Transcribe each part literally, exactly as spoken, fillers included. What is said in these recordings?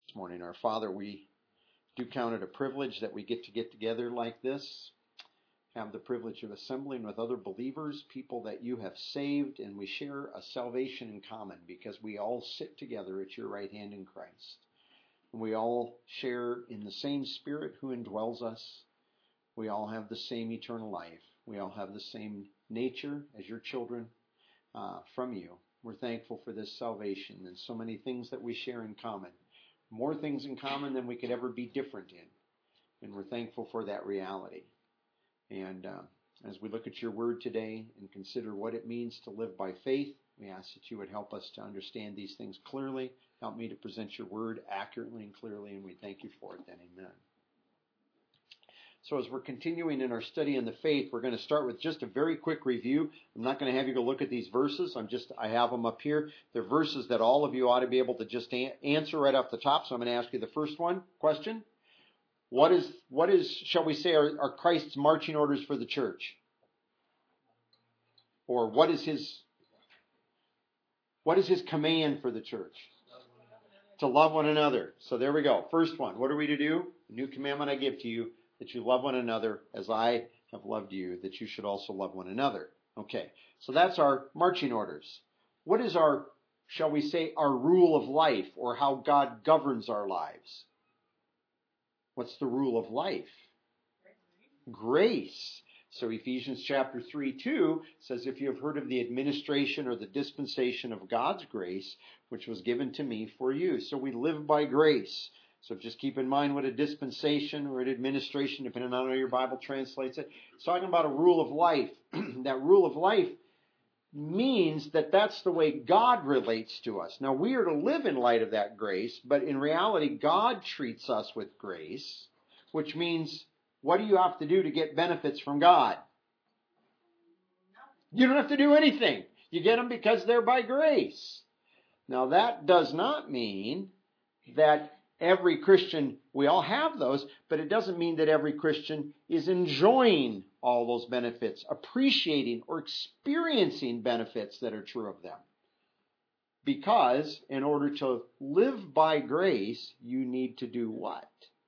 this morning. Our Father, we do count it a privilege that we get to get together like this, have the privilege of assembling with other believers, people that you have saved, and we share a salvation in common because we all sit together at your right hand in Christ. And we all share in the same Spirit who indwells us. We all have the same eternal life. We all have the same nature as your children uh, from you. We're thankful for this salvation and so many things that we share in common. More things in common than we could ever be different in. And we're thankful for that reality. And uh, as we look at your word today and consider what it means to live by faith, we ask that you would help us to understand these things clearly. Help me to present your word accurately and clearly, and we thank you for it then. Amen. So as we're continuing in our study on the faith, we're going to start with just a very quick review. I'm not going to have you go look at these verses. I'm just, I have them up here. They're verses that all of you ought to be able to just a- answer right off the top. So I'm going to ask you the first one question. What is, what is, shall we say, are, are Christ's marching orders for the church? Or what is his, what is his command for the church? To love one another. So there we go. First one. What are we to do? The new commandment I give to you, that you love one another as I have loved you, that you should also love one another. Okay, so that's our marching orders. What is our, shall we say, our rule of life, or how God governs our lives? What's the rule of life? Grace. So Ephesians chapter three two says, if you have heard of the administration or the dispensation of God's grace, which was given to me for you. So we live by grace. So just keep in mind what a dispensation or an administration, depending on how your Bible translates it. It's talking about a rule of life. That rule of life means that that's the way God relates to us. Now, we are to live in light of that grace, but in reality, God treats us with grace, which means, what do you have to do to get benefits from God? You don't have to do anything. You get them because they're by grace. Now, that does not mean that every Christian, we all have those, but it doesn't mean that every Christian is enjoying all those benefits, appreciating or experiencing benefits that are true of them. Because in order to live by grace, you need to do what?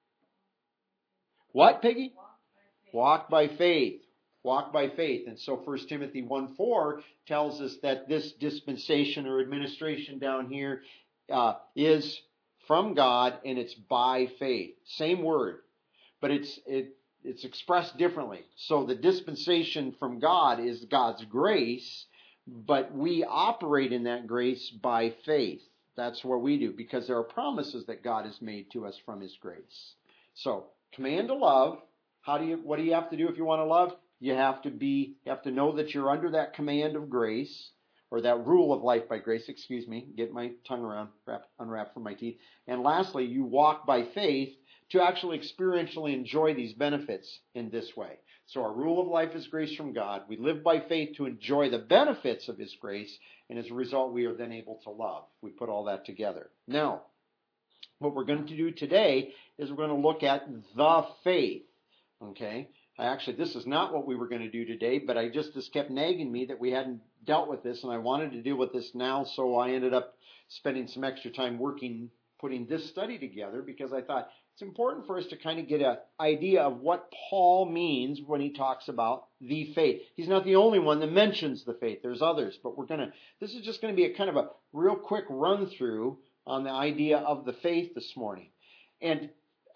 What, Peggy? Walk by faith. Walk by faith. And so First Timothy one four tells us that this dispensation or administration down here uh, is from God, and it's by faith. Same word, but it's it it's expressed differently. So the dispensation from God is God's grace, but we operate in that grace by faith. That's what we do, because there are promises that God has made to us from his grace. So, command to love. How do you what do you have to do if you want to love? You have to be you have to know that you're under that command of grace, or that rule of life by grace, excuse me, get my tongue around, wrap, unwrapped from my teeth. And lastly, you walk by faith to actually experientially enjoy these benefits in this way. So our rule of life is grace from God. We live by faith to enjoy the benefits of his grace, and as a result, we are then able to love. We put all that together. Now, what we're going to do today is we're going to look at the faith, okay? Actually, this is not what we were going to do today, but I just, this kept nagging me that we hadn't dealt with this, and I wanted to deal with this now, so I ended up spending some extra time working, putting this study together, because I thought it's important for us to kind of get an idea of what Paul means when he talks about the faith. He's not the only one that mentions the faith. There's others, but we're going to, this is just going to be a kind of a real quick run through on the idea of the faith this morning. And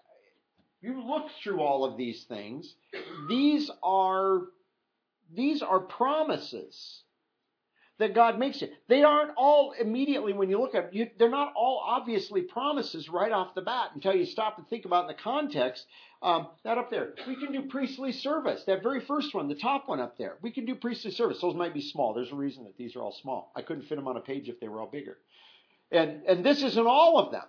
you look through all of these things, these are, these are promises that God makes you. They aren't all immediately, when you look at them, they're not all obviously promises right off the bat until you stop and think about it in the context. Um, that up there. We can do priestly service. That very first one, the top one up there. We can do priestly service. Those might be small. There's a reason that these are all small. I couldn't fit them on a page if they were all bigger. And, and this isn't all of them.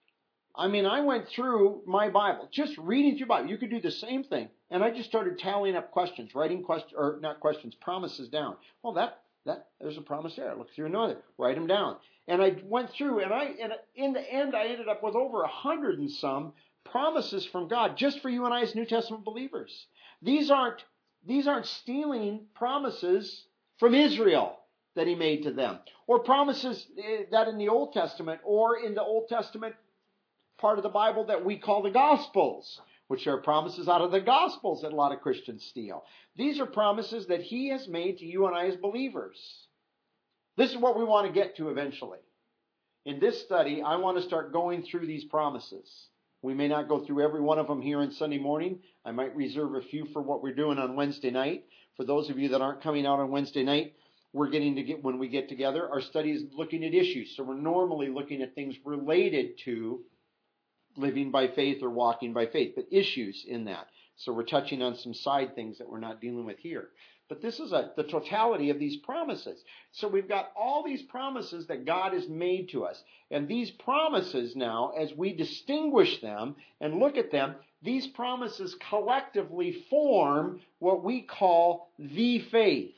I mean, I went through my Bible, just reading through Bible. You could do the same thing. And I just started tallying up questions, writing questions, or not questions, promises down. Well, that, that, there's a promise there. I looked through another, write them down. And I went through, and I, and in the end, I ended up with over a hundred and some promises from God, just for you and I as New Testament believers. These aren't, these aren't stealing promises from Israel that he made to them, or promises that in the Old Testament, or in the Old Testament part of the Bible that we call the Gospels, which are promises out of the Gospels that a lot of Christians steal. These are promises that he has made to you and I as believers. This is what we want to get to eventually. In this study, I want to start going through these promises. We may not go through every one of them here on Sunday morning. I might reserve a few for what we're doing on Wednesday night. For those of you that aren't coming out on Wednesday night, we're getting to get, when we get together, our study is looking at issues. So we're normally looking at things related to living by faith or walking by faith, but issues in that. So we're touching on some side things that we're not dealing with here. But this is a, the totality of these promises. So we've got all these promises that God has made to us. And these promises now, as we distinguish them and look at them, these promises collectively form what we call the faith.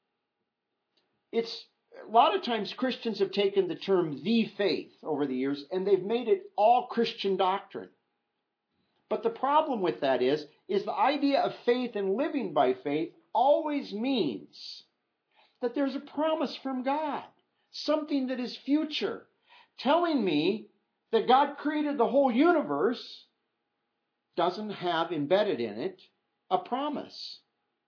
It's a lot of times Christians have taken the term the faith over the years and they've made it all Christian doctrine. But the problem with that is, is the idea of faith and living by faith always means that there's a promise from God, something that is future, telling me that God created the whole universe doesn't have embedded in it a promise.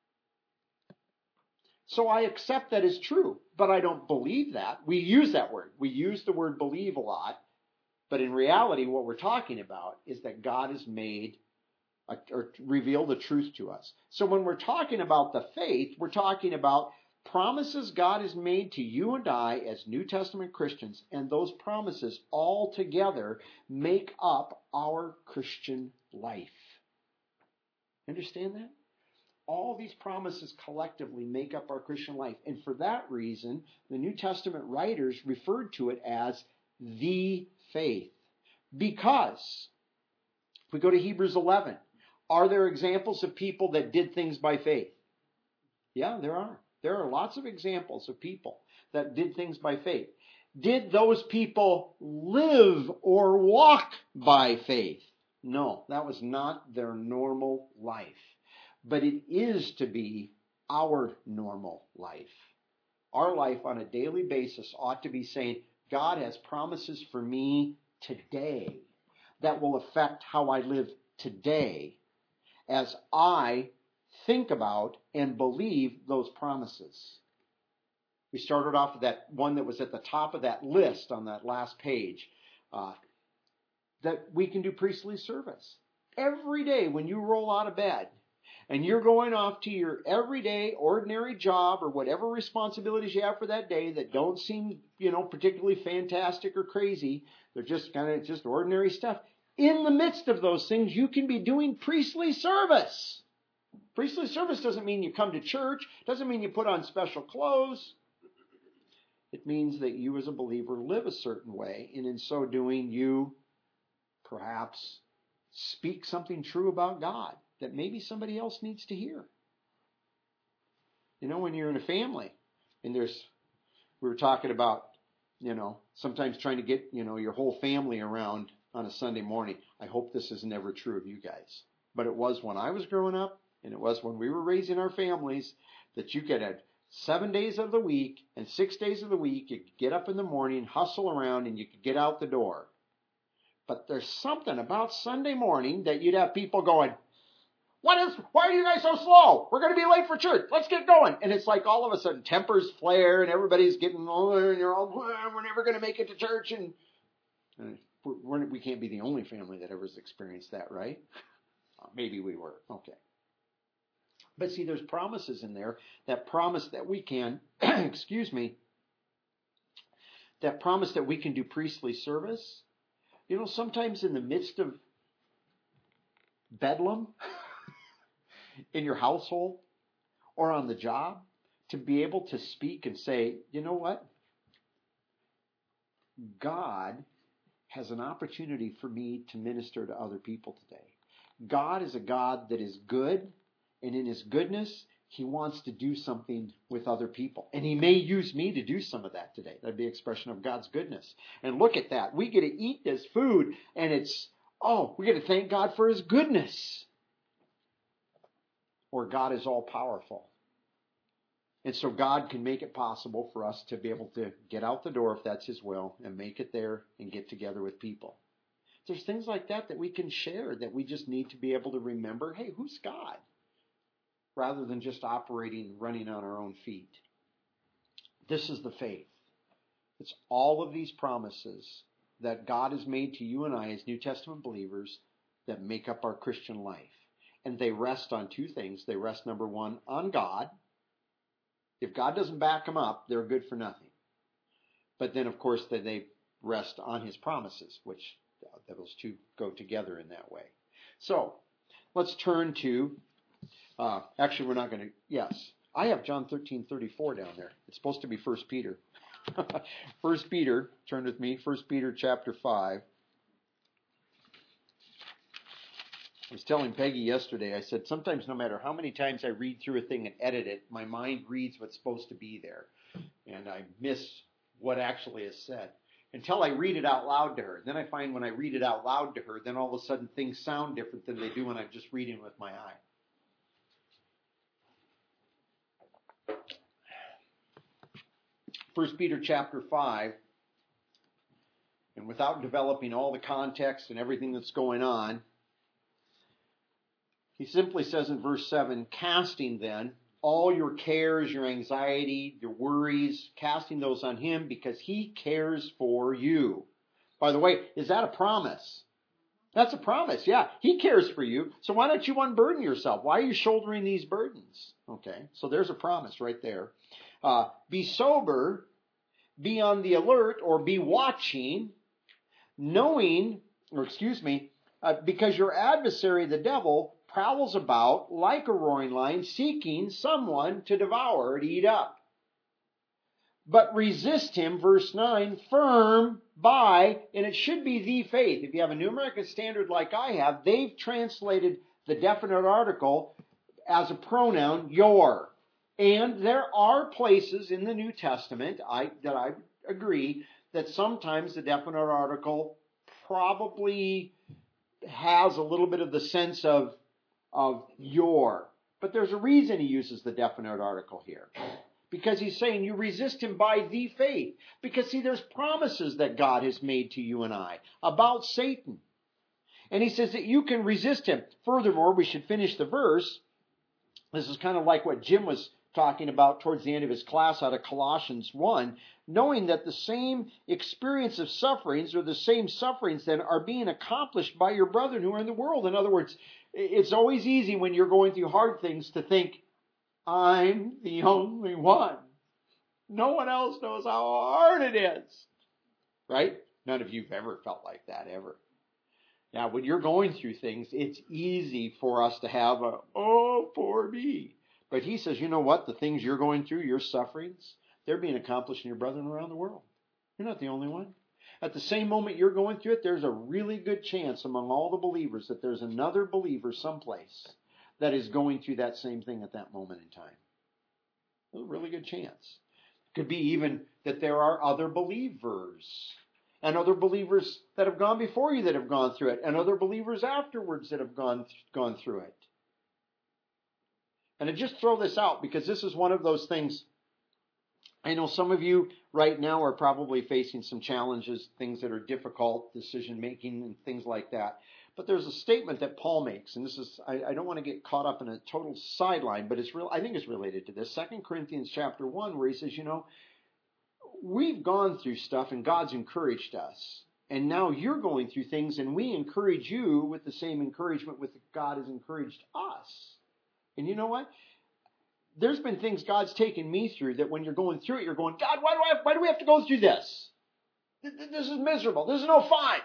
So I accept that as true, but I don't believe that. We use that word. We use the word believe a lot, but in reality what we're talking about is that God has made a, or revealed the truth to us. So when we're talking about the faith, we're talking about promises God has made to you and I as New Testament Christians, and those promises all together make up our Christian life. Understand that? All these promises collectively make up our Christian life. And for that reason, the New Testament writers referred to it as the faith. Because, if we go to Hebrews eleven, are there examples of people that did things by faith? Yeah, there are. There are lots of examples of people that did things by faith. Did those people live or walk by faith? No, that was not their normal life. But it is to be our normal life. Our life on a daily basis ought to be saying, God has promises for me today that will affect how I live today as I think about and believe those promises. We started off with that one that was at the top of that list on that last page, uh, that we can do priestly service. Every day when you roll out of bed, and you're going off to your everyday, ordinary job or whatever responsibilities you have for that day that don't seem, you know, particularly fantastic or crazy. They're just kind of just ordinary stuff. In the midst of those things, you can be doing priestly service. Priestly service doesn't mean you come to church. Doesn't mean you put on special clothes. It means that you as a believer live a certain way. And in so doing, you perhaps speak something true about God that maybe somebody else needs to hear. You know, when you're in a family and there's, we were talking about, you know, sometimes trying to get, you know, your whole family around on a Sunday morning. I hope this is never true of you guys. But it was when I was growing up, and it was when we were raising our families, that you could have seven days of the week and six days of the week, you could get up in the morning, hustle around, and you could get out the door. But there's something about Sunday morning that you'd have people going, What is, why are you guys so slow? We're going to be late for church. Let's get going. And it's like all of a sudden tempers flare and everybody's getting older and you're all, we're never going to make it to church. And, and we're, we can't be the only family that ever has experienced that, right? Maybe we were. Okay. But see, there's promises in there that promise that we can, excuse me, that promise that we can do priestly service. You know, sometimes in the midst of bedlam, in your household or on the job, to be able to speak and say, you know what? God has an opportunity for me to minister to other people today. God is a God that is good, and in his goodness, he wants to do something with other people. And he may use me to do some of that today. That'd be an expression of God's goodness. And look at that. We get to eat this food, and it's, oh, we get to thank God for his goodness. Or God is all powerful. And so God can make it possible for us to be able to get out the door if that's his will and make it there and get together with people. there's things like that that we can share, that we just need to be able to remember, hey, who's God? Rather than just operating, running on our own feet. This is the faith. It's all of these promises that God has made to you and I as New Testament believers that make up our Christian life. And they rest on two things. They rest, number one, on God. If God doesn't back them up, they're good for nothing. But then, of course, they rest on his promises, which those two go together in that way. So, let's turn to, uh, actually we're not going to, yes, I have John thirteen thirty-four down there. It's supposed to be First Peter. First Peter, turn with me, First Peter chapter five. I was telling Peggy yesterday, I said, sometimes no matter how many times I read through a thing and edit it, my mind reads what's supposed to be there. And I miss what actually is said until I read it out loud to her. Then I find when I read it out loud to her, then all of a sudden things sound different than they do when I'm just reading with my eye. First Peter chapter five, and without developing all the context and everything that's going on, he simply says in verse seven, casting then all your cares, your anxiety, your worries, casting those on him because he cares for you. By the way, is that a promise? That's a promise, yeah. He cares for you. So why don't you unburden yourself? Why are you shouldering these burdens? Okay, so there's a promise right there. Uh, be sober, be on the alert, or be watching, knowing, or excuse me, uh, because your adversary, the devil, prowls about like a roaring lion, seeking someone to devour or to eat up. But resist him, verse nine, firm by, and it should be the faith. If you have a New American Standard like I have, they've translated the definite article as a pronoun, your. And there are places in the New Testament I, that I agree that sometimes the definite article probably has a little bit of the sense of of your. But there's a reason he uses the definite article here. Because he's saying you resist him by the faith. Because, see, there's promises that God has made to you and I about Satan. And he says that you can resist him. Furthermore, we should finish the verse. This is kind of like what Jim was talking about towards the end of his class out of Colossians one, knowing that the same experience of sufferings or the same sufferings then are being accomplished by your brethren who are in the world. In other words, it's always easy when you're going through hard things to think, I'm the only one. No one else knows how hard it is. Right? None of you have ever felt like that, ever. Now, when you're going through things, it's easy for us to have a, oh, poor me. But he says, you know what? The things you're going through, your sufferings, they're being accomplished in your brethren around the world. You're not the only one. At the same moment you're going through it, there's a really good chance among all the believers that there's another believer someplace that is going through that same thing at that moment in time. There's a really good chance. It could be even that there are other believers and other believers that have gone before you that have gone through it and other believers afterwards that have gone, gone through it. And I just throw this out because this is one of those things. I know some of you right now are probably facing some challenges, things that are difficult, decision making and things like that. But there's a statement that Paul makes, and this is, I, I don't want to get caught up in a total sideline, but it's real. I think it's related to this. Second Corinthians chapter one, where he says, you know, we've gone through stuff and God's encouraged us. And now you're going through things and we encourage you with the same encouragement with God has encouraged us. And you know what? There's been things God's taken me through that when you're going through it, you're going, God, why do I have, why do we have to go through this? This is miserable. This is no fun.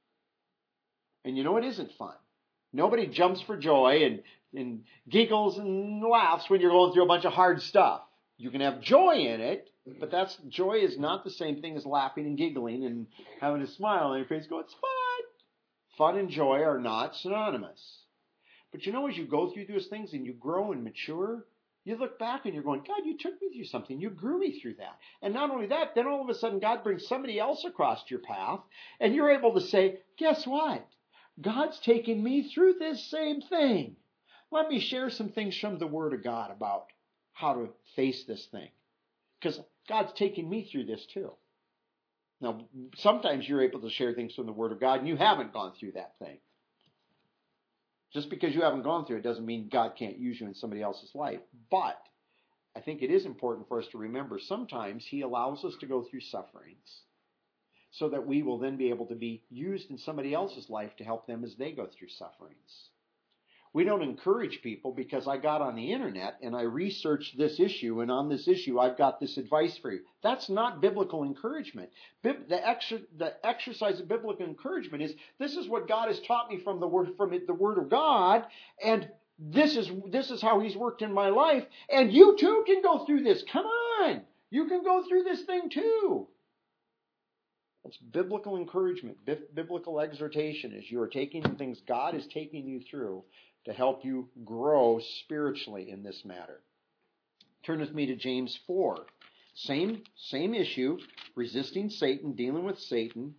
And you know it isn't fun. Nobody jumps for joy and, and giggles and laughs when you're going through a bunch of hard stuff. You can have joy in it, but that's joy is not the same thing as laughing and giggling and having a smile on your face going, it's fun. Fun and joy are not synonymous. But you know, as you go through those things and you grow and mature, you look back and you're going, God, you took me through something. You grew me through that. And not only that, then all of a sudden God brings somebody else across your path and you're able to say, guess what? God's taken me through this same thing. Let me share some things from the Word of God about how to face this thing. Because God's taken me through this too. Now, sometimes you're able to share things from the Word of God and you haven't gone through that thing. Just because you haven't gone through it doesn't mean God can't use you in somebody else's life. But I think it is important for us to remember sometimes He allows us to go through sufferings so that we will then be able to be used in somebody else's life to help them as they go through sufferings. We don't encourage people because I got on the internet and I researched this issue, and on this issue I've got this advice for you. That's not biblical encouragement. The, exer- the exercise of biblical encouragement is, this is what God has taught me from the word from the Word of God, and this is this is how He's worked in my life, and you too can go through this. Come on, you can go through this thing too. That's biblical encouragement, biblical exhortation, as you are taking the things God is taking you through to help you grow spiritually in this matter. Turn with me to James four. Same, same issue, resisting Satan, dealing with Satan.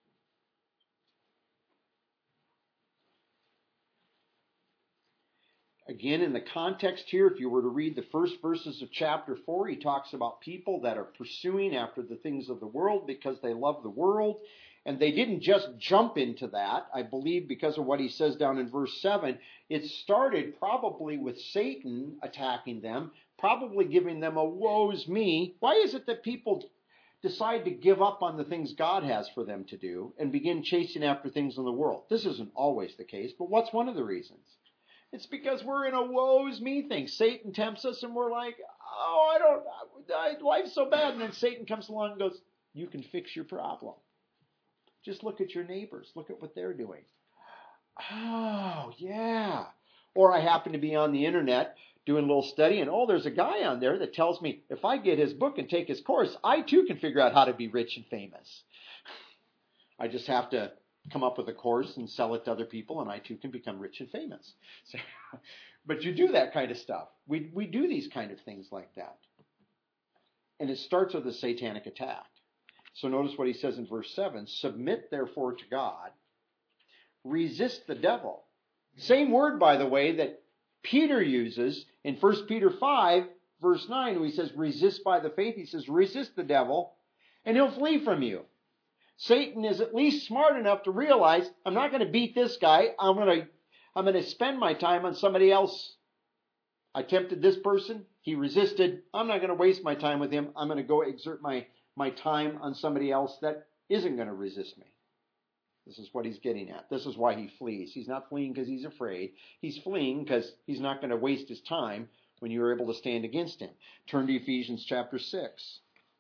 Again, in the context here, if you were to read the first verses of chapter four, he talks about people that are pursuing after the things of the world because they love the world. And they didn't just jump into that. I believe because of what he says down in verse seven, it started probably with Satan attacking them, probably giving them a woe's me. Why is it that people decide to give up on the things God has for them to do and begin chasing after things in the world? This isn't always the case, but what's one of the reasons? It's because we're in a woe's me thing. Satan tempts us and we're like, oh, I don't, I, life's so bad. And then Satan comes along and goes, you can fix your problem. Just look at your neighbors. Look at what they're doing. Oh, yeah. Or I happen to be on the internet doing a little study, and oh, there's a guy on there that tells me if I get his book and take his course, I too can figure out how to be rich and famous. I just have to come up with a course and sell it to other people, and I too can become rich and famous. So, but you do that kind of stuff. We we do these kind of things like that. And it starts with a satanic attack. So notice what he says in verse seven. Submit therefore to God. Resist the devil. Same word, by the way, that Peter uses in First Peter five, verse nine, when he says resist by the faith. He says resist the devil and he'll flee from you. Satan is at least smart enough to realize, I'm not going to beat this guy. I'm going to, I'm going to spend my time on somebody else. I tempted this person. He resisted. I'm not going to waste my time with him. I'm going to go exert my my time on somebody else that isn't going to resist me. This is what he's getting at. This is why he flees. He's not fleeing because he's afraid. He's fleeing because he's not going to waste his time when you are able to stand against him. Turn to Ephesians chapter six.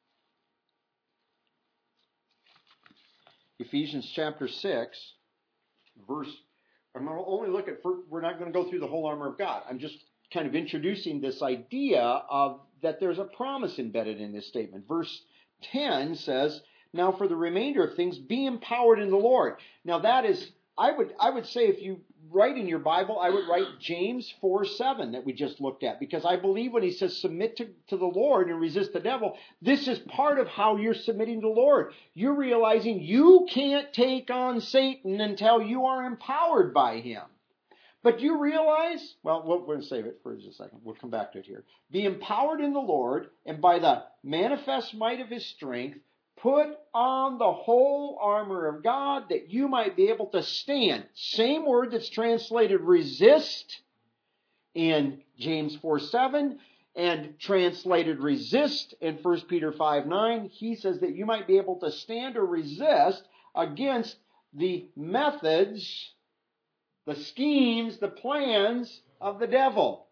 Ephesians chapter six, verse, I'm going to only look at, we're not going to go through the whole armor of God. I'm just kind of introducing this idea of that there's a promise embedded in this statement. Verse ten says, now for the remainder of things, be empowered in the Lord. Now that is, I would I would say if you write in your Bible, I would write James four seven that we just looked at. Because I believe when he says submit to, to the Lord and resist the devil, this is part of how you're submitting to the Lord. You're realizing you can't take on Satan until you are empowered by him. But you realize, well, we're going to save it for just a second. We'll come back to it here. Be empowered in the Lord, and by the manifest might of his strength, put on the whole armor of God that you might be able to stand. Same word that's translated resist in James four seven and translated resist in First Peter five nine. He says that you might be able to stand or resist against the methods, the schemes, the plans of the devil.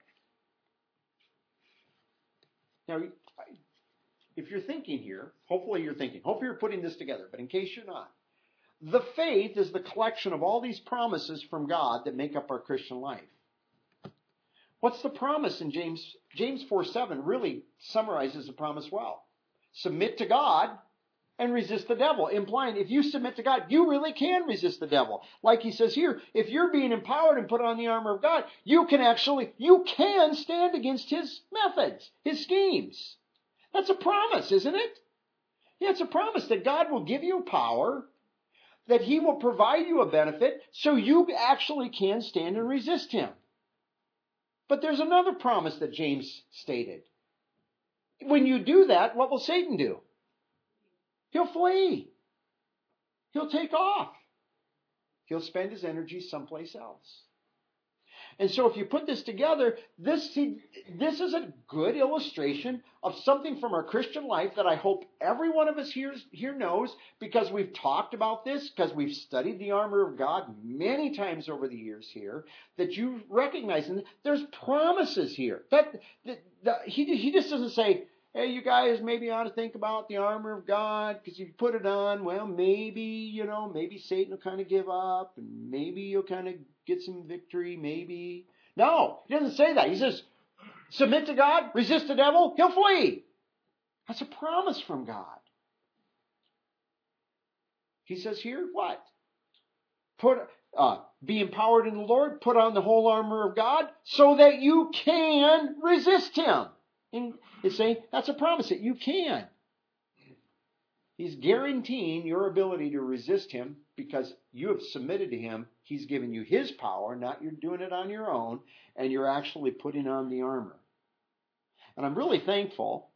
Now, if you're thinking here, hopefully you're thinking, hopefully you're putting this together, but in case you're not, the faith is the collection of all these promises from God that make up our Christian life. What's the promise in James? James four seven really summarizes the promise well. Submit to God and resist the devil, implying if you submit to God, you really can resist the devil. Like he says here, if you're being empowered and put on the armor of God, you can actually, you can stand against his methods, his schemes. That's a promise, isn't it? Yeah, it's a promise that God will give you power, that he will provide you a benefit, so you actually can stand and resist him. But there's another promise that James stated. When you do that, what will Satan do? He'll flee. he'll take off. He'll spend his energy someplace else. And so if you put this together, this, see, this is a good illustration of something from our Christian life that I hope every one of us here, here knows, because we've talked about this, because we've studied the armor of God many times over the years here, that you recognize. And there's promises here. That, that, that he, he just doesn't say, hey, you guys maybe ought to think about the armor of God, because if you put it on, well, maybe, you know, maybe Satan will kind of give up, and maybe you'll kind of get some victory, maybe. No, he doesn't say that. He says, submit to God, resist the devil, he'll flee. That's a promise from God. He says here, what? Put, uh, be empowered in the Lord, put on the whole armor of God, so that you can resist him. And it's saying that's a promise that you can. He's guaranteeing your ability to resist him because you have submitted to him. He's given you his power, not you're doing it on your own, and you're actually putting on the armor. And I'm really thankful.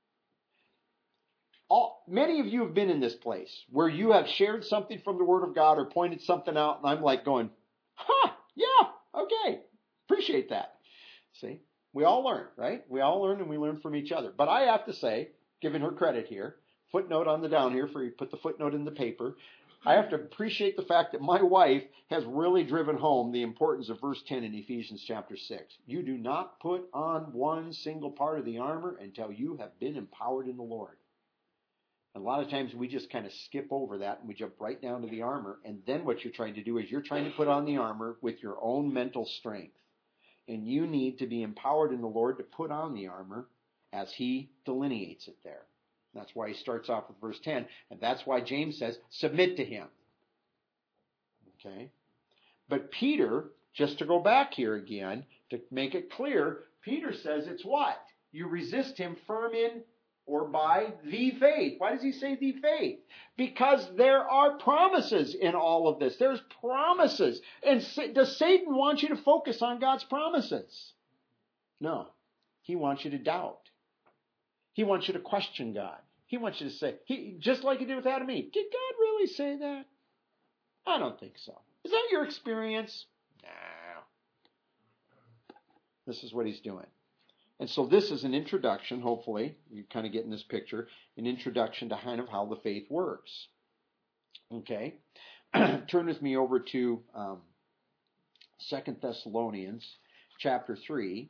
All, many of you have been in this place where you have shared something from the Word of God or pointed something out, and I'm like going, huh, yeah, okay, appreciate that. See? We all learn, right? We all learn and we learn from each other. But I have to say, giving her credit here, footnote on the down here for you put the footnote in the paper, I have to appreciate the fact that my wife has really driven home the importance of verse ten in Ephesians chapter six. You do not put on one single part of the armor until you have been empowered in the Lord. A lot of times we just kind of skip over that and we jump right down to the armor. And then what you're trying to do is you're trying to put on the armor with your own mental strength. And you need to be empowered in the Lord to put on the armor as he delineates it there. That's why he starts off with verse ten. And that's why James says, submit to him. Okay? But Peter, just to go back here again, to make it clear, Peter says it's what? You resist him firm in or by the faith. Why does he say the faith? Because there are promises in all of this. There's promises. And does Satan want you to focus on God's promises? No. He wants you to doubt. He wants you to question God. He wants you to say, he, just like he did with Adam and Eve, did God really say that? I don't think so. Is that your experience? No. This is what he's doing. And so this is an introduction, hopefully, you're kind of getting this picture, an introduction to kind of how the faith works. Okay? Turn with me over to um, Second Thessalonians chapter three.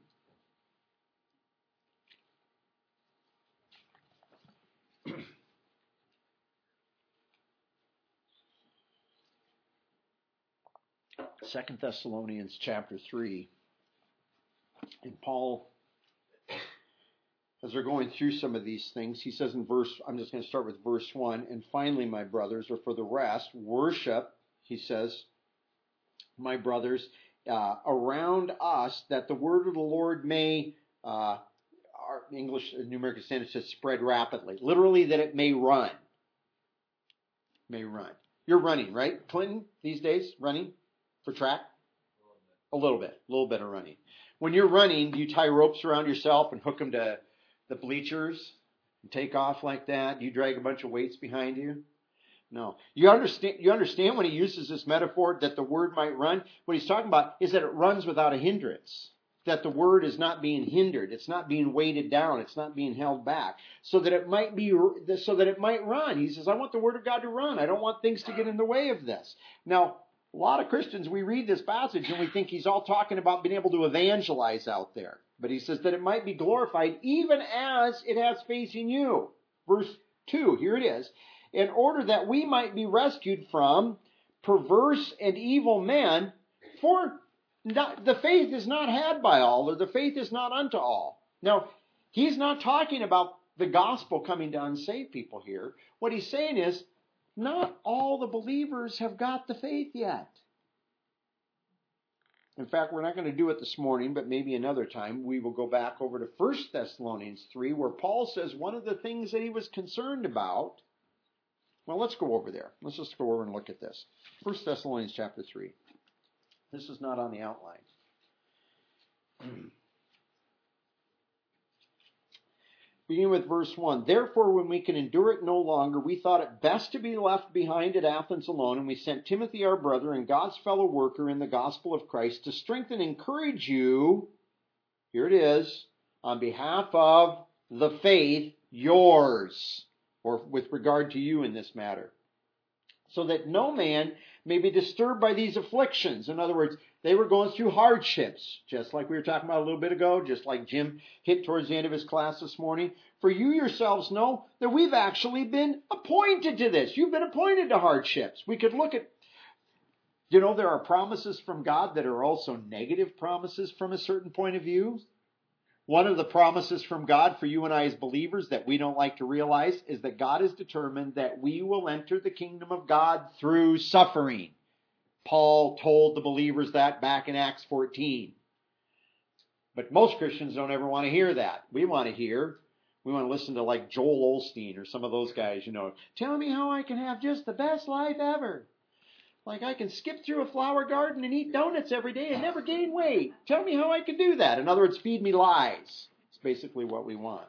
Second Thessalonians chapter three. And Paul, as they're going through some of these things, he says in verse, I'm just going to start with verse one, and finally, my brothers, or for the rest, worship, he says, my brothers, uh, around us, that the word of the Lord may, uh, our English New American Standard says, spread rapidly. Literally, that it may run. May run. You're running, right, Clinton, these days? Running for track? A little bit. A little bit of running. When you're running, do you tie ropes around yourself and hook them to the bleachers and take off like that? Do you drag a bunch of weights behind you? No. You understand, you understand when he uses this metaphor that the word might run? What he's talking about is that it runs without a hindrance. That the word is not being hindered. It's not being weighted down. It's not being held back. So that it might be, so that it might run. He says, I want the word of God to run. I don't want things to get in the way of this. Now, a lot of Christians, we read this passage and we think he's all talking about being able to evangelize out there. But he says that it might be glorified even as it has faith in you. Verse two, here it is. In order that we might be rescued from perverse and evil men, for not, the faith is not had by all, or the faith is not unto all. Now, he's not talking about the gospel coming to unsaved people here. What he's saying is, not all the believers have got the faith yet. In fact, we're not going to do it this morning, but maybe another time. We will go back over to First Thessalonians three, where Paul says one of the things that he was concerned about. Well, let's go over there. Let's just go over and look at this. First Thessalonians chapter three. This is not on the outline. beginning with verse one. Therefore, when we can endure it no longer, we thought it best to be left behind at Athens alone, and we sent Timothy, our brother and God's fellow worker in the gospel of Christ, to strengthen and encourage you, here it is, on behalf of the faith, yours, or with regard to you in this matter, so that no man may be disturbed by these afflictions. In other words, they were going through hardships, just like we were talking about a little bit ago, just like Jim hit towards the end of his class this morning. For you yourselves know that we've actually been appointed to this. You've been appointed to hardships. We could look at, you know, there are promises from God that are also negative promises from a certain point of view. One of the promises from God for you and I as believers that we don't like to realize is that God has determined that we will enter the kingdom of God through suffering. Paul told the believers that back in Acts fourteen. But most Christians don't ever want to hear that. We want to hear, we want to listen to like Joel Osteen or some of those guys, you know, tell me how I can have just the best life ever. Like I can skip through a flower garden and eat donuts every day and never gain weight. Tell me how I can do that. In other words, feed me lies. It's basically what we want.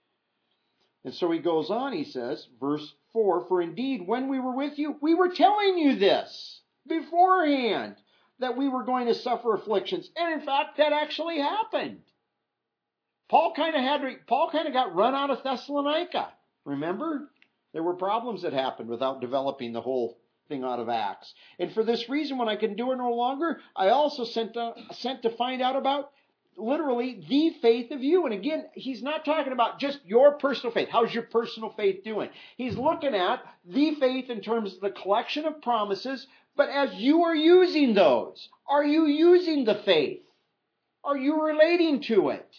And so he goes on, he says, verse four, for indeed, when we were with you, we were telling you this beforehand, that we were going to suffer afflictions. And in fact, that actually happened. Paul kind of had, Paul kind of got run out of Thessalonica. Remember? There were problems that happened without developing the whole thing out of Acts. And for this reason, when I could do it no longer, I also sent to, sent to find out about literally the faith of you. And again, he's not talking about just your personal faith. How's your personal faith doing? He's looking at the faith in terms of the collection of promises, but as you are using those, are you using the faith? Are you relating to it?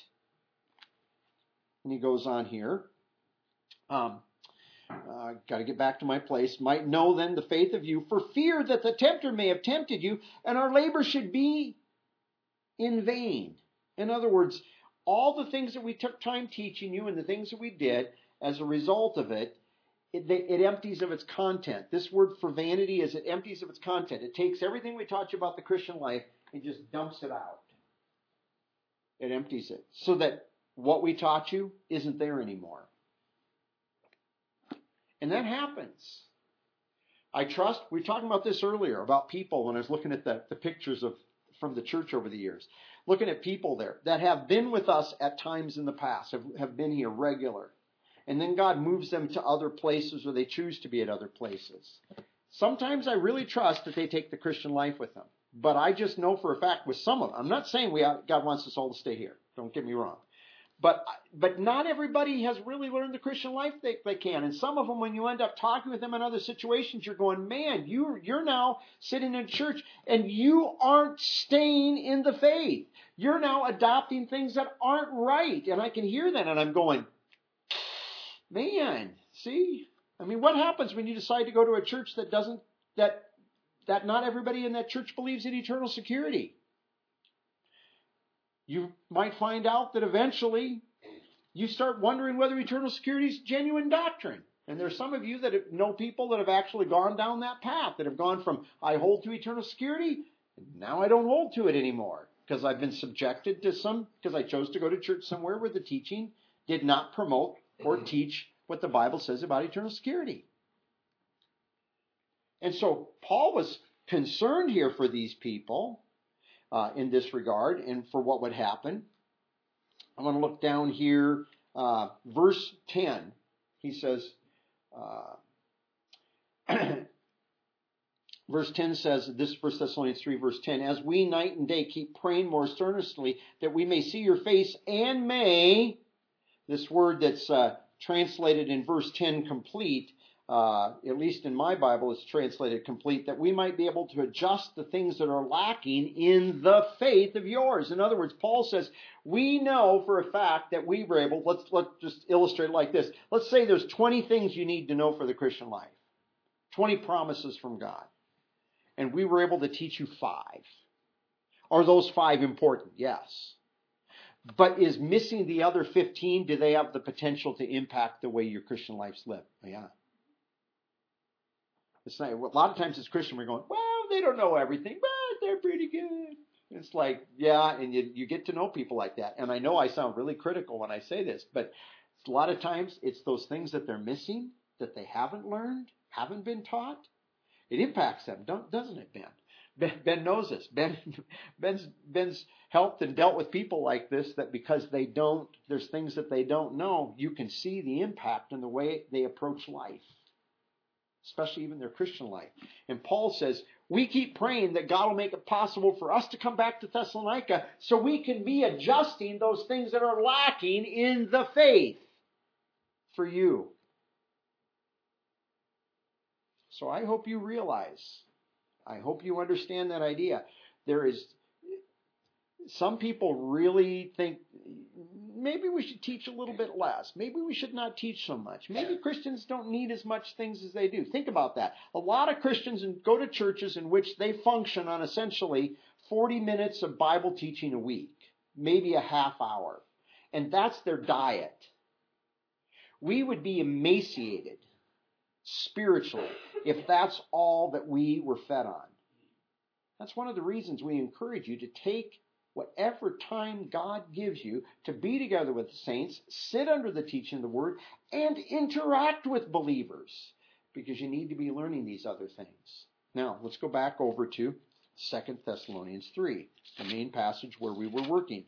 And he goes on here. Um, Uh, got to get back to my place. Might know then the faith of you, for fear that the tempter may have tempted you, and our labor should be in vain. In other words, all the things that we took time teaching you and the things that we did, as a result of it, it, it empties of its content. This word for vanity is it empties of its content. It takes everything we taught you about the Christian life and just dumps it out. It empties it so that what we taught you isn't there anymore. And that happens. I trust, we were talking about this earlier, about people when I was looking at the, the pictures of from the church over the years. Looking at people there that have been with us at times in the past, have, have been here regular. And then God moves them to other places or they choose to be at other places. Sometimes I really trust that they take the Christian life with them. But I just know for a fact with some of them, I'm not saying we have, God wants us all to stay here. Don't get me wrong. But but not everybody has really learned the Christian life they, they can. And some of them, when you end up talking with them in other situations, you're going, man, you, you're now sitting in church and you aren't staying in the faith. You're now adopting things that aren't right. And I can hear that and I'm going, man, see? I mean, what happens when you decide to go to a church that doesn't, that that not everybody in that church believes in eternal security? You might find out that eventually you start wondering whether eternal security is genuine doctrine. And there's some of you that know people that have actually gone down that path, that have gone from, I hold to eternal security, and now I don't hold to it anymore. Because I've been subjected to some, because I chose to go to church somewhere where the teaching did not promote or teach what the Bible says about eternal security. And so Paul was concerned here for these people. Uh, in this regard, and for what would happen. I want to look down here, uh, verse ten. He says, uh, verse ten says, this is First Thessalonians three, verse ten, as we night and day keep praying most earnestly that we may see your face and may, this word that's uh, translated in verse ten, complete, Uh, at least in my Bible, it's translated complete, that we might be able to adjust the things that are lacking in the faith of yours. In other words, Paul says, we know for a fact that we were able, let's, let's just illustrate it like this. Let's say there's twenty things you need to know for the Christian life. twenty promises from God. And we were able to teach you five. Are those five important? Yes. But is missing the other fifteen, do they have the potential to impact the way your Christian life's lived? Yeah. It's not, a lot of times as Christian, we're going, well, they don't know everything, but they're pretty good. It's like, yeah, and you, you get to know people like that. And I know I sound really critical when I say this, but A lot of times it's those things that they're missing, that they haven't learned, haven't been taught. It impacts them, doesn't it, Ben? Ben, Ben knows this. Ben, Ben's, Ben's helped and dealt with people like this that because they don't, there's things that they don't know, you can see the impact in the way they approach life, especially even their Christian life. And Paul says, we keep praying that God will make it possible for us to come back to Thessalonica so we can be adjusting those things that are lacking in the faith for you. So I hope you realize, I hope you understand that idea. There is, some people really think maybe we should teach a little bit less. Maybe we should not teach so much. Maybe Christians don't need as much things as they do. Think about that. A lot of Christians go to churches in which they function on essentially forty minutes of Bible teaching a week, maybe a half hour. And that's their diet. We would be emaciated spiritually if that's all that we were fed on. That's one of the reasons we encourage you to take whatever time God gives you to be together with the saints, sit under the teaching of the Word, and interact with believers, because you need to be learning these other things. Now, let's go back over to Second Thessalonians three, the main passage where we were working.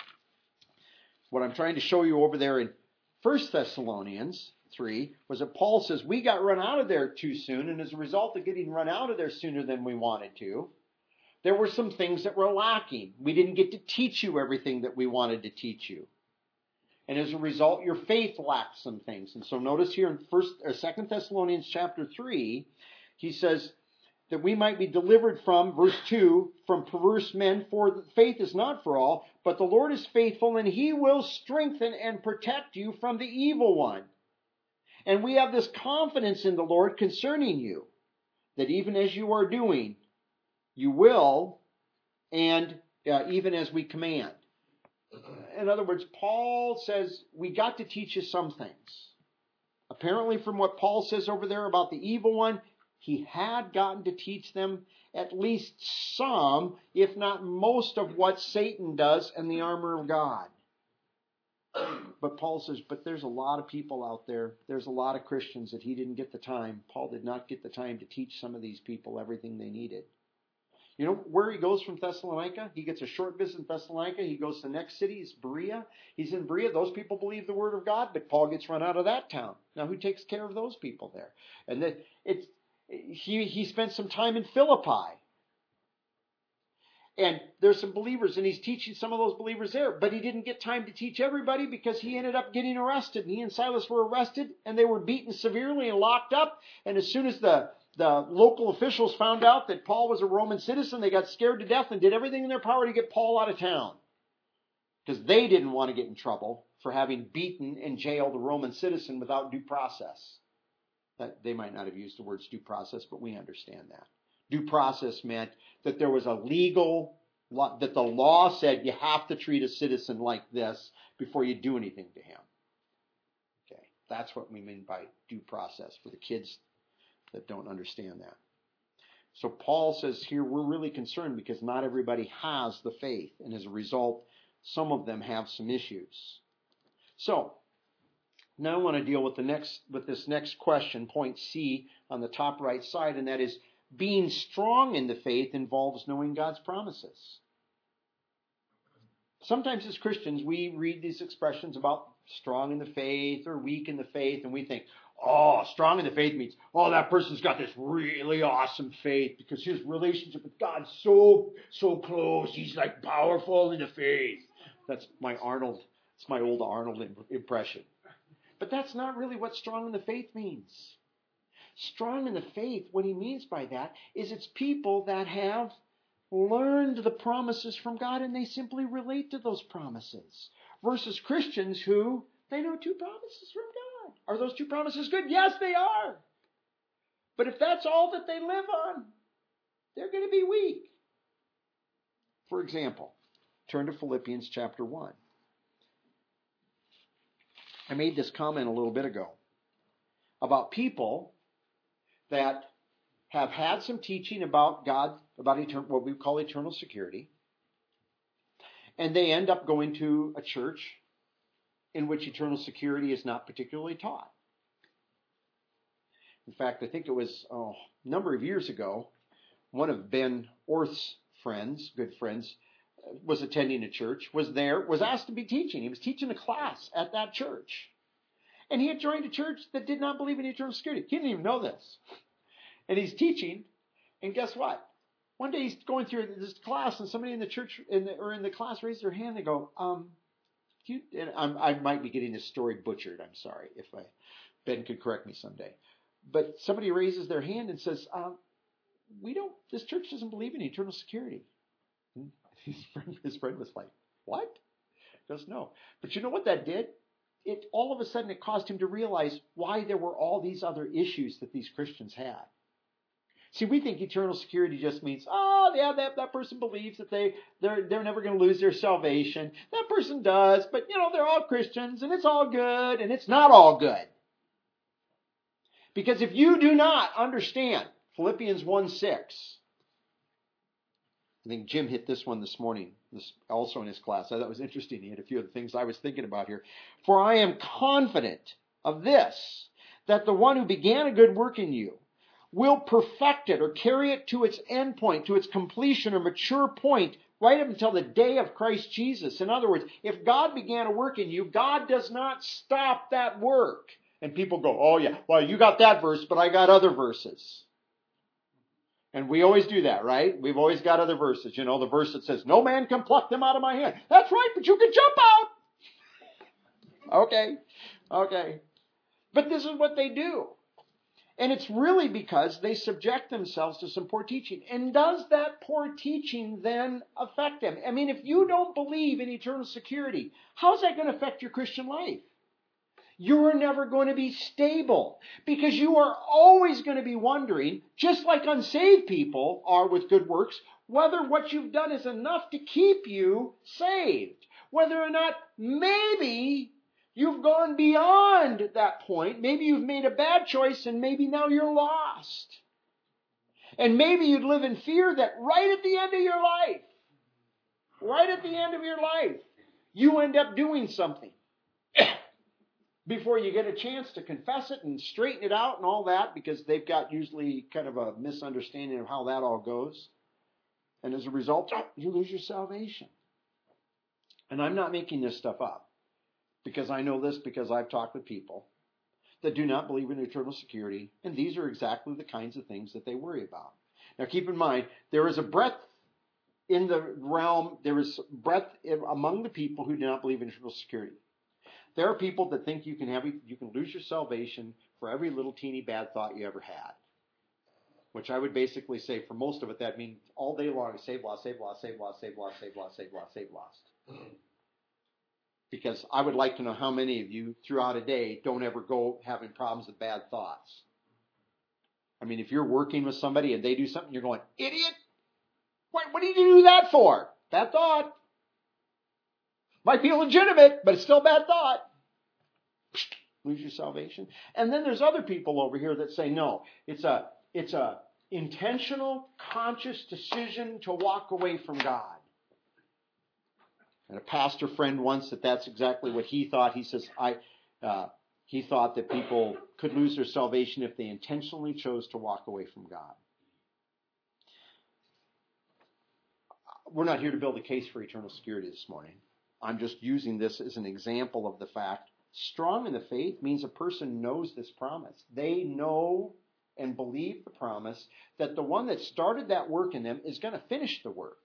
What I'm trying to show you over there in First Thessalonians three was that Paul says we got run out of there too soon, and as a result of getting run out of there sooner than we wanted to, there were some things that were lacking. We didn't get to teach you everything that we wanted to teach you. And as a result, your faith lacked some things. And so notice here in First or Second Thessalonians chapter three, he says that we might be delivered from, verse two, from perverse men, for faith is not for all, but the Lord is faithful, and he will strengthen and protect you from the evil one. And we have this confidence in the Lord concerning you, that even as you are doing, you will, and uh, even as we command. In other words, Paul says, we got to teach you some things. Apparently from what Paul says over there about the evil one, he had gotten to teach them at least some, if not most of what Satan does in the armor of God. But Paul says, but there's a lot of people out there, there's a lot of Christians that he didn't get the time. Paul did not get the time to teach some of these people everything they needed. You know where he goes from Thessalonica? He gets a short visit in Thessalonica. He goes to the next city, it's Berea. He's in Berea. Those people believe the word of God, but Paul gets run out of that town. Now, who takes care of those people there? And then it's he he spent some time in Philippi. And there's some believers, and he's teaching some of those believers there. But he didn't get time to teach everybody because he ended up getting arrested. And he and Silas were arrested, and they were beaten severely and locked up. And as soon as the, the local officials found out that Paul was a Roman citizen, they got scared to death and did everything in their power to get Paul out of town. Because they didn't want to get in trouble for having beaten and jailed a Roman citizen without due process. That, they might not have used the words due process, but we understand that. Due process meant that there was a legal, that the law said you have to treat a citizen like this before you do anything to him. Okay, that's what we mean by due process for the kids that don't understand that. So Paul says here we're really concerned because not everybody has the faith, and as a result, some of them have some issues. So now I want to deal with the next with this next question, point C on the top right side, and that is, being strong in the faith involves knowing God's promises. Sometimes as Christians, we read these expressions about strong in the faith or weak in the faith, and we think, oh, strong in the faith means, oh, that person's got this really awesome faith because his relationship with God's so, so close. He's like powerful in the faith. That's my Arnold, it's my old Arnold impression. But that's not really what strong in the faith means. Strong in the faith, what he means by that is it's people that have learned the promises from God and they simply relate to those promises. Versus Christians who, they know two promises from God. Are those two promises good? Yes, they are. But if that's all that they live on, they're going to be weak. For example, turn to Philippians chapter one. I made this comment a little bit ago about people that have had some teaching about God, about etern- what we call eternal security, and they end up going to a church in which eternal security is not particularly taught. In fact, I think it was oh, a number of years ago, one of Ben Orth's friends, good friends, was attending a church, was there, was asked to be teaching. He was teaching a class at that church. And he had joined a church that did not believe in eternal security. He didn't even know this. And he's teaching, and guess what? One day he's going through this class, and somebody in the church in the, or in the class raised their hand and go, um, you, and I'm, I might be getting this story butchered. I'm sorry if I, Ben could correct me someday. But somebody raises their hand and says, um, we don't, this church doesn't believe in eternal security. And his friend, his friend was like, what? He goes, no. But you know what that did? It all of a sudden it caused him to realize why there were all these other issues that these Christians had. See, we think eternal security just means, oh, yeah, that, that person believes that they, they're, they're never going to lose their salvation. That person does, but, you know, they're all Christians, and it's all good, and it's not all good. Because if you do not understand Philippians one six, I think Jim hit this one this morning, this also in his class. I thought it was interesting. He had a few of the things I was thinking about here. For I am confident of this, that the one who began a good work in you will perfect it or carry it to its end point, to its completion or mature point, right up until the day of Christ Jesus. In other words, if God began a work in you, God does not stop that work. And people go, oh yeah, well you got that verse, but I got other verses. And we always do that, right? We've always got other verses. You know, the verse that says, no man can pluck them out of my hand. That's right, but you can jump out. Okay, okay. But this is what they do. And it's really because they subject themselves to some poor teaching. And does that poor teaching then affect them? I mean, if you don't believe in eternal security, how's that going to affect your Christian life? You're never going to be stable because you are always going to be wondering, just like unsaved people are with good works, whether what you've done is enough to keep you saved. Whether or not maybe you've gone beyond that point. Maybe you've made a bad choice and maybe now you're lost. And maybe you'd live in fear that right at the end of your life, right at the end of your life, you end up doing something before you get a chance to confess it and straighten it out and all that, because they've got usually kind of a misunderstanding of how that all goes. And as a result, you lose your salvation. And I'm not making this stuff up, because I know this because I've talked with people that do not believe in eternal security, and these are exactly the kinds of things that they worry about. Now keep in mind, there is a breadth in the realm, there is breadth among the people who do not believe in eternal security. There are people that think you can have you can lose your salvation for every little teeny bad thought you ever had. Which I would basically say for most of it, that means all day long is save, lost, save, lost, save, lost, save, lost, save, lost, save, lost, save, lost. Because I would like to know how many of you throughout a day don't ever go having problems with bad thoughts. I mean, if you're working with somebody and they do something, you're going, idiot, what, what did you do that for? Bad thought. Might be legitimate, but it's still a bad thought. Lose your salvation. And then there's other people over here that say, no, it's a it's a intentional, conscious decision to walk away from God. And a pastor friend once that that's exactly what he thought. He says, I uh, he thought that people could lose their salvation if they intentionally chose to walk away from God. We're not here to build a case for eternal security this morning. I'm just using this as an example of the fact. Strong in the faith means a person knows this promise. They know and believe the promise that the one that started that work in them is going to finish the work.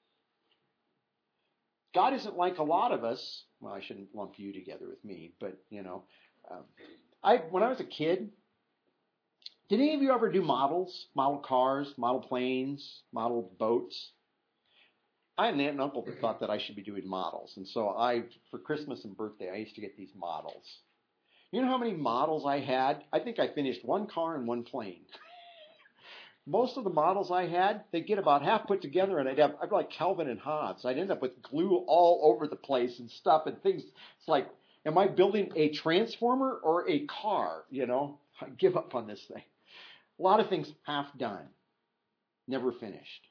God isn't like a lot of us. Well, I shouldn't lump you together with me, but, you know, um, I when I was a kid, did any of you ever do models? Model cars, model planes, model boats? I had an aunt and uncle that thought that I should be doing models. And so I, for Christmas and birthday, I used to get these models. You know how many models I had? I think I finished one car and one plane. Most of the models I had, they'd get about half put together and I'd have, I'd be like Calvin and Hobbes. I'd end up with glue all over the place and stuff and things. It's like, am I building a transformer or a car? You know, I give up on this thing. A lot of things half done, never finished.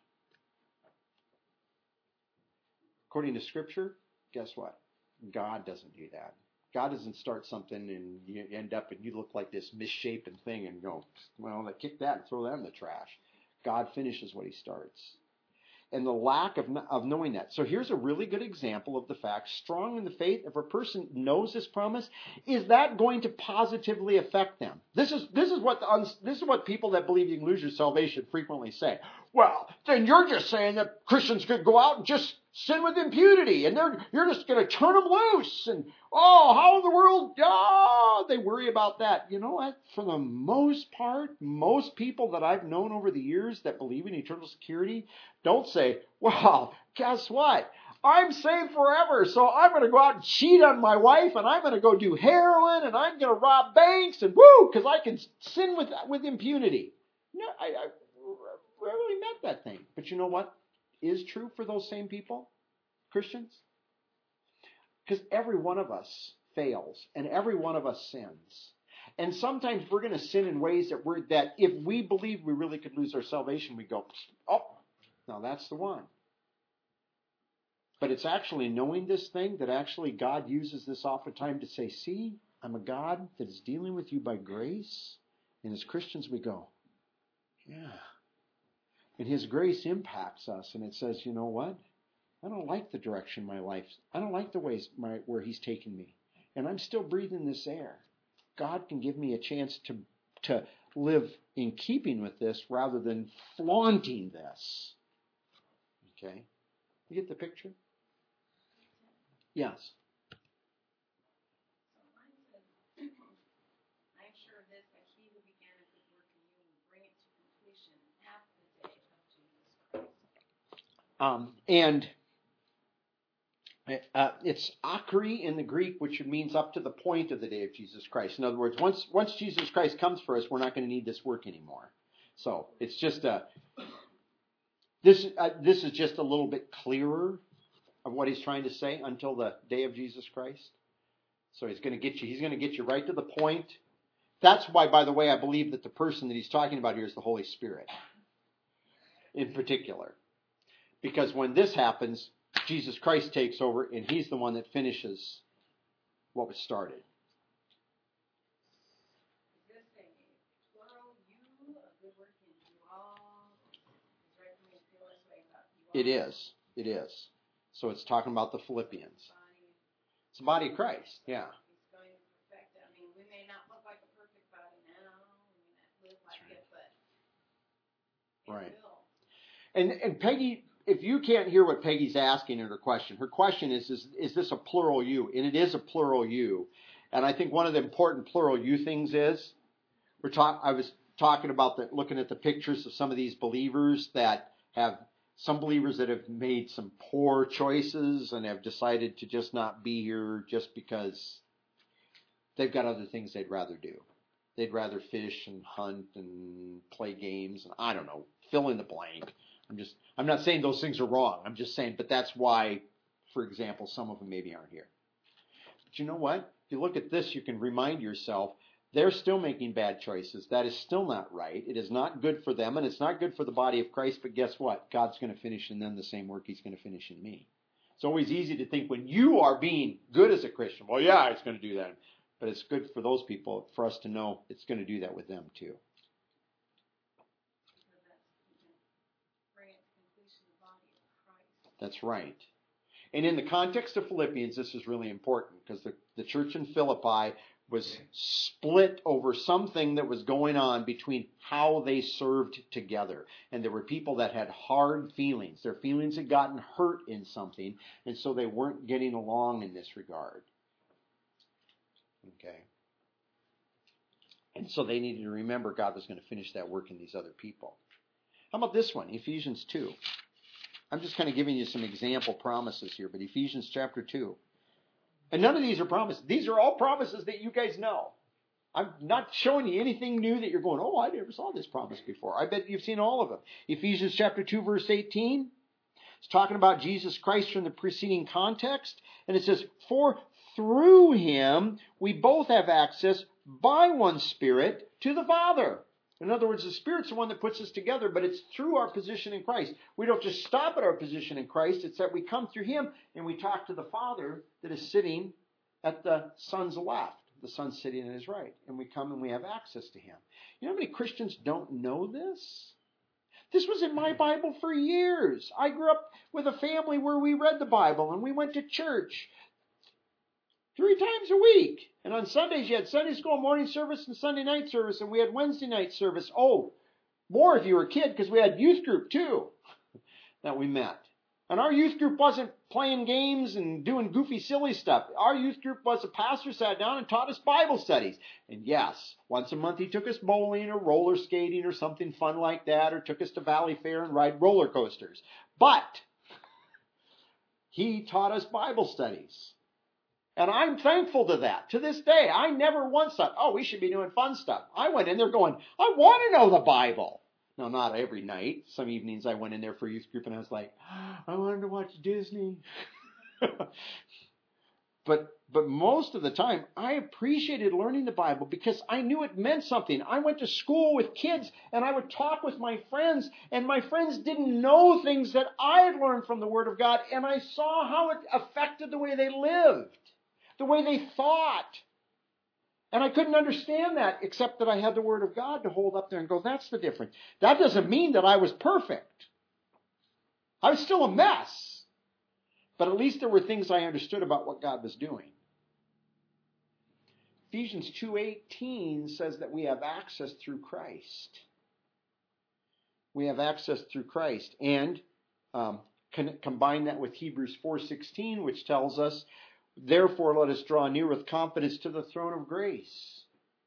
According to Scripture, guess what? God doesn't do that. God doesn't start something and you end up and you look like this misshapen thing and go, well, I kick that and throw that in the trash. God finishes what he starts. And the lack of, of knowing that. So here's a really good example of the fact, strong in the faith, if a person knows this promise, is that going to positively affect them? This is this is what the, this is what people that believe you can lose your salvation frequently say. Well, then you're just saying that Christians could go out and just sin with impunity, and they're you're just going to turn them loose, and oh, how in the world? Oh, they worry about that. You know what? For the most part, most people that I've known over the years that believe in eternal security don't say, well, guess what? I'm saved forever, so I'm going to go out and cheat on my wife, and I'm going to go do heroin, and I'm going to rob banks, and woo, because I can sin with with impunity. No, I, I rarely met that thing. But you know what is true for those same people, Christians? Because every one of us fails, and every one of us sins. And sometimes we're going to sin in ways that we're that if we believe we really could lose our salvation, we go, oh, now that's the one. But it's actually knowing this thing that actually God uses this oftentimes to say, see, I'm a God that is dealing with you by grace. And as Christians, we go, yeah. And his grace impacts us, and it says, you know what? I don't like the direction my life, I don't like the ways my, where he's taken me. And I'm still breathing this air. God can give me a chance to, to live in keeping with this rather than flaunting this. Okay? You get the picture? Yes. So mine says, I'm sure of this, that he who began a good work in you will bring it to completion at the day of Jesus Christ. Um, and uh, it's akri in the Greek, which means up to the point of the day of Jesus Christ. In other words, once once Jesus Christ comes for us, we're not going to need this work anymore. So it's just a this uh, this is just a little bit clearer of what he's trying to say until the day of Jesus Christ. So he's going to get you. He's going to get you right to the point. That's why, by the way, I believe that the person that he's talking about here is the Holy Spirit, in particular, because when this happens, Jesus Christ takes over, and he's the one that finishes what was started. Is this a plural you, a good work in you all? Is right for me to feel this way about you all? It is. It is. So it's talking about the Philippians. Body. It's the body of Christ. Yeah. He's going to perfect it. I mean, we may not look like a perfect body now. We may not live like it, but it Right. will. And and Peggy, if you can't hear what Peggy's asking in her question, her question is, is, is this a plural you? And it is a plural you. And I think one of the important plural you things is, we're talk, I was talking about the, looking at the pictures of some of these believers that have, some believers that have made some poor choices and have decided to just not be here just because they've got other things they'd rather do. They'd rather fish and hunt and play games and I don't know, fill in the blank. I'm just, I'm not saying those things are wrong. I'm just saying, but that's why, for example, some of them maybe aren't here. But you know what? If you look at this, you can remind yourself they're still making bad choices. That is still not right. It is not good for them, and it's not good for the body of Christ. But guess what? God's going to finish in them the same work he's going to finish in me. It's always easy to think when you are being good as a Christian, well, yeah, it's going to do that. But it's good for those people, for us to know it's going to do that with them too. That's right. And in the context of Philippians, this is really important because the, the church in Philippi was split over something that was going on between how they served together. And there were people that had hard feelings. Their feelings had gotten hurt in something, and so they weren't getting along in this regard. Okay. And so they needed to remember God was going to finish that work in these other people. How about this one, Ephesians two? I'm just kind of giving you some example promises here, but Ephesians chapter two. And none of these are promises. These are all promises that you guys know. I'm not showing you anything new that you're going, oh, I never saw this promise before. I bet you've seen all of them. Ephesians chapter two, verse eighteen. It's talking about Jesus Christ from the preceding context. And it says, for through him we both have access by one Spirit to the Father. In other words, the Spirit's the one that puts us together, but it's through our position in Christ. We don't just stop at our position in Christ. It's that we come through him and we talk to the Father that is sitting at the Son's left, the Son sitting at his right. And we come and we have access to him. You know how many Christians don't know this? This was in my Bible for years. I grew up with a family where we read the Bible and we went to church three times a week. And on Sundays you had Sunday school morning service and Sunday night service, and we had Wednesday night service. Oh, more if you were a kid, because we had youth group too that we met. And our youth group wasn't playing games and doing goofy, silly stuff. Our youth group was a pastor sat down and taught us Bible studies. And yes, once a month he took us bowling or roller skating or something fun like that, or took us to Valley Fair and ride roller coasters. But he taught us Bible studies. And I'm thankful to that. To this day, I never once thought, oh, we should be doing fun stuff. I went in there going, I want to know the Bible. No, not every night. Some evenings I went in there for youth group and I was like, I wanted to watch Disney. but but most of the time, I appreciated learning the Bible because I knew it meant something. I went to school with kids and I would talk with my friends, and my friends didn't know things that I had learned from the Word of God, and I saw how it affected the way they lived, the way they thought. And I couldn't understand that except that I had the Word of God to hold up there and go, that's the difference. That doesn't mean that I was perfect. I was still a mess. But at least there were things I understood about what God was doing. Ephesians two eighteen says that we have access through Christ. We have access through Christ. And um, can combine that with Hebrews four sixteen, which tells us, therefore, let us draw near with confidence to the throne of grace.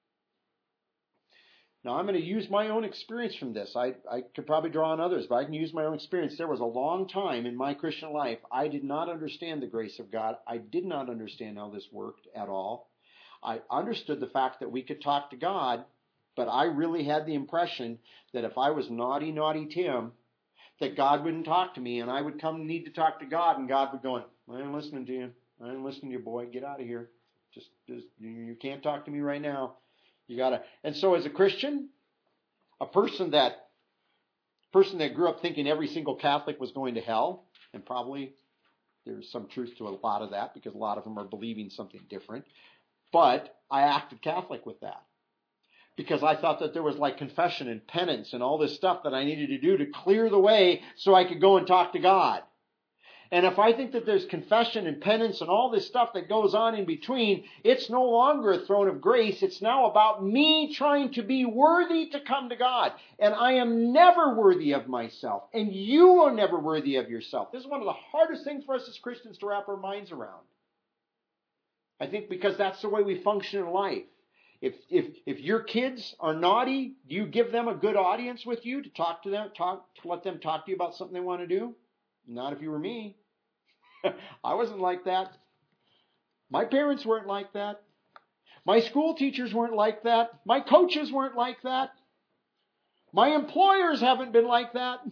Now, I'm going to use my own experience from this. I, I could probably draw on others, but I can use my own experience. There was a long time in my Christian life I did not understand the grace of God. I did not understand how this worked at all. I understood the fact that we could talk to God, but I really had the impression that if I was naughty, naughty Tim, that God wouldn't talk to me, and I would come need to talk to God, and God would go, I ain't listening to you. I ain't listening to you, boy. Get out of here. Just, just you, you can't talk to me right now. You gotta. And so, as a Christian, a person that, person that grew up thinking every single Catholic was going to hell, and probably there's some truth to a lot of that because a lot of them are believing something different. But I acted Catholic with that because I thought that there was like confession and penance and all this stuff that I needed to do to clear the way so I could go and talk to God. And if I think that there's confession and penance and all this stuff that goes on in between, it's no longer a throne of grace. It's now about me trying to be worthy to come to God. And I am never worthy of myself. And you are never worthy of yourself. This is one of the hardest things for us as Christians to wrap our minds around. I think because that's the way we function in life. If if if your kids are naughty, do you give them a good audience with you to talk to them, talk to let them talk to you about something they want to do? Not if you were me. I wasn't like that. My parents weren't like that. My school teachers weren't like that. My coaches weren't like that. My employers haven't been like that.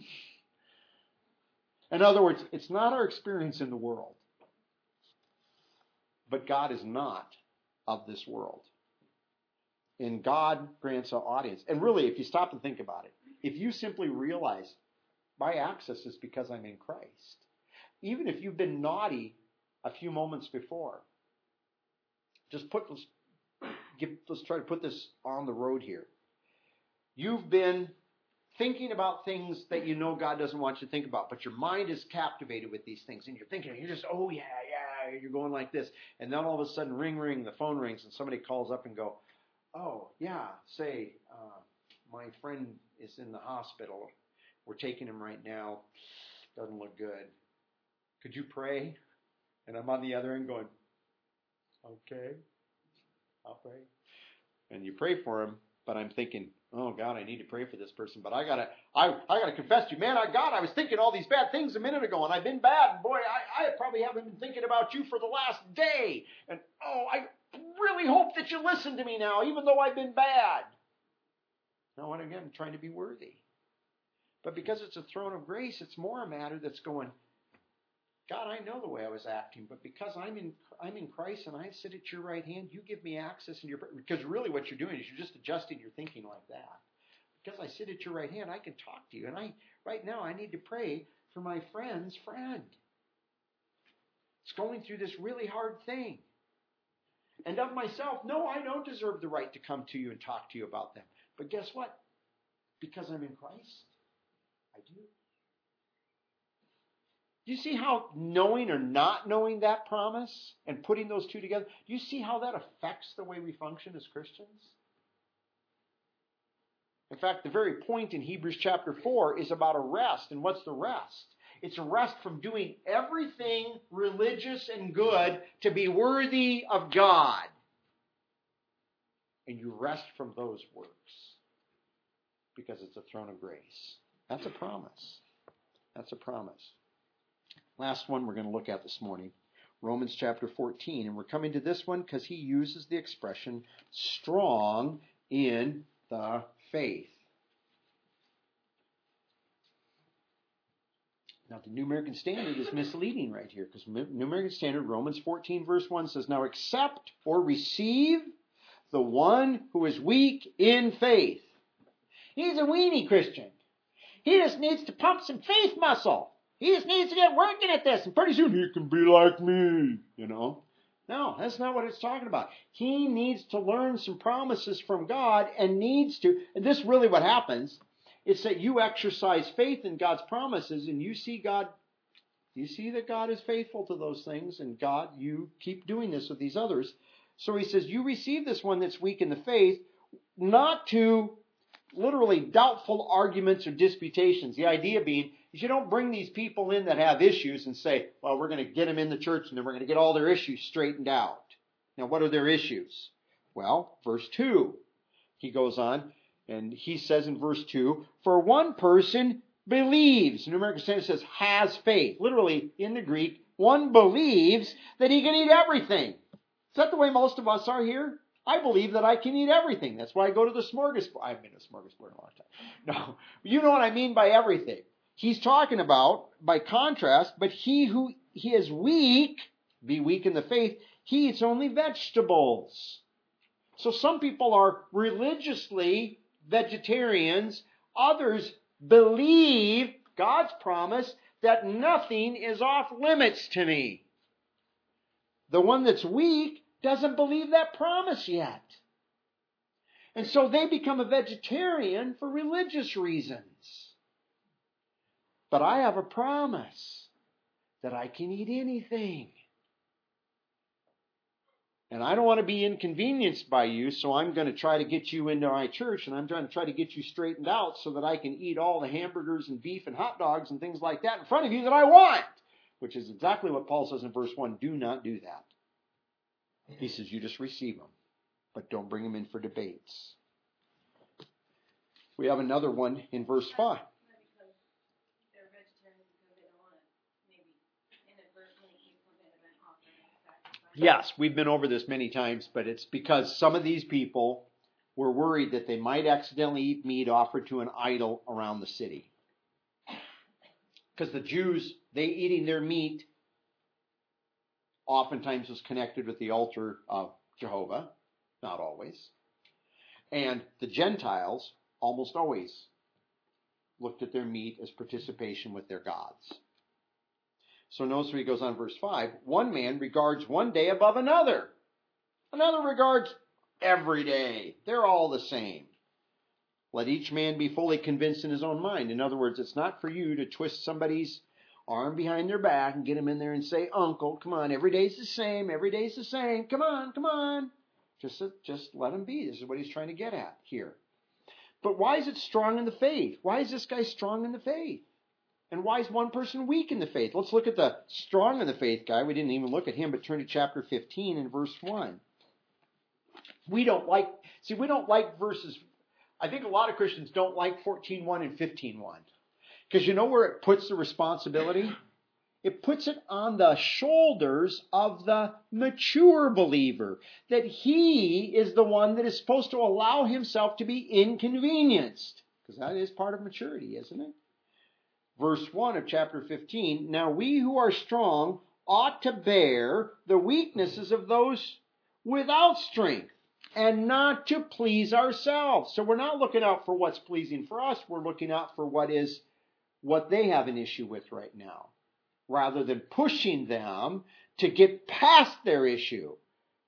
In other words, it's not our experience in the world. But God is not of this world. And God grants an audience. And really, if you stop and think about it, if you simply realize my access is because I'm in Christ, even if you've been naughty a few moments before, just put, let's, give, let's try to put this on the road here. You've been thinking about things that you know God doesn't want you to think about, but your mind is captivated with these things, and you're thinking, you're just, oh yeah, yeah, you're going like this, and then all of a sudden, ring, ring, the phone rings, and somebody calls up and go, oh yeah, say, uh, my friend is in the hospital. We're taking him right now. Doesn't look good. Could you pray? And I'm on the other end going, okay, I'll pray. And you pray for him, but I'm thinking, oh God, I need to pray for this person. But I gotta, I, I gotta confess to you, man, I God, I was thinking all these bad things a minute ago, and I've been bad. And boy, I, I probably haven't been thinking about you for the last day. And oh, I really hope that you listen to me now, even though I've been bad. Now, and again, I'm trying to be worthy. But because it's a throne of grace, it's more a matter that's going, God, I know the way I was acting, but because I'm in I'm in Christ and I sit at your right hand, you give me access in your, because really what you're doing is you're just adjusting your thinking like that. Because I sit at your right hand, I can talk to you. And I right now I need to pray for my friend's friend. It's going through this really hard thing. And of myself, no, I don't deserve the right to come to you and talk to you about them. But guess what? Because I'm in Christ, I do. Do you see how knowing or not knowing that promise and putting those two together, do you see how that affects the way we function as Christians? In fact, the very point in Hebrews chapter four is about a rest. And what's the rest? It's a rest from doing everything religious and good to be worthy of God. And you rest from those works because it's a throne of grace. That's a promise. That's a promise. Last one we're going to look at this morning, Romans chapter fourteen. And we're coming to this one because he uses the expression strong in the faith. Now, the New American Standard is misleading right here because New American Standard, Romans fourteen, verse one says, now accept or receive the one who is weak in faith. He's a weenie Christian. He just needs to pump some faith muscle. He just needs to get working at this, and pretty soon he can be like me, you know. No, that's not what it's talking about. He needs to learn some promises from God and needs to, and this is really what happens. It's that you exercise faith in God's promises and you see God, you see that God is faithful to those things, and God, you keep doing this with these others. So he says, you receive this one that's weak in the faith, not to literally doubtful arguments or disputations. The idea being is you don't bring these people in that have issues and say, well, we're going to get them in the church and then we're going to get all their issues straightened out. Now, what are their issues? Well, verse two, he goes on and he says in verse two, for one person believes. New American Standard says has faith. Literally, in the Greek, one believes that he can eat everything. Is that the way most of us are here? I believe that I can eat everything. That's why I go to the smorgasbord. I've been to a smorgasbord in a long time. No, you know what I mean by everything. He's talking about, by contrast, but he who he is weak, be weak in the faith, he eats only vegetables. So some people are religiously vegetarians. Others believe God's promise that nothing is off limits to me. The one that's weak doesn't believe that promise yet. And so they become a vegetarian for religious reasons. But I have a promise that I can eat anything. And I don't want to be inconvenienced by you, so I'm going to try to get you into my church, and I'm trying to try to get you straightened out so that I can eat all the hamburgers and beef and hot dogs and things like that in front of you that I want. Which is exactly what Paul says in verse one. Do not do that. He says you just receive them, but don't bring them in for debates. We have another one in verse five. Yes, we've been over this many times, but it's because some of these people were worried that they might accidentally eat meat offered to an idol around the city. Because the Jews, they eating their meat oftentimes was connected with the altar of Jehovah, not always. And the Gentiles almost always looked at their meat as participation with their gods. So notice when he goes on verse five, one man regards one day above another. Another regards every day. They're all the same. Let each man be fully convinced in his own mind. In other words, it's not for you to twist somebody's arm behind their back and get them in there and say, Uncle, come on, every day's the same, every day's the same, come on, come on. Just, just let him be. This is what he's trying to get at here. But why is it strong in the faith? Why is this guy strong in the faith? And why is one person weak in the faith? Let's look at the strong in the faith guy. We didn't even look at him, but turn to chapter fifteen and verse one. We don't like, see, we don't like verses, I think a lot of Christians don't like fourteen one and fifteen one. Because you know where it puts the responsibility? It puts it on the shoulders of the mature believer. That he is the one that is supposed to allow himself to be inconvenienced. Because that is part of maturity, isn't it? Verse one of chapter fifteen, now we who are strong ought to bear the weaknesses of those without strength and not to please ourselves. So we're not looking out for what's pleasing for us. We're looking out for what is what they have an issue with right now, rather than pushing them to get past their issue.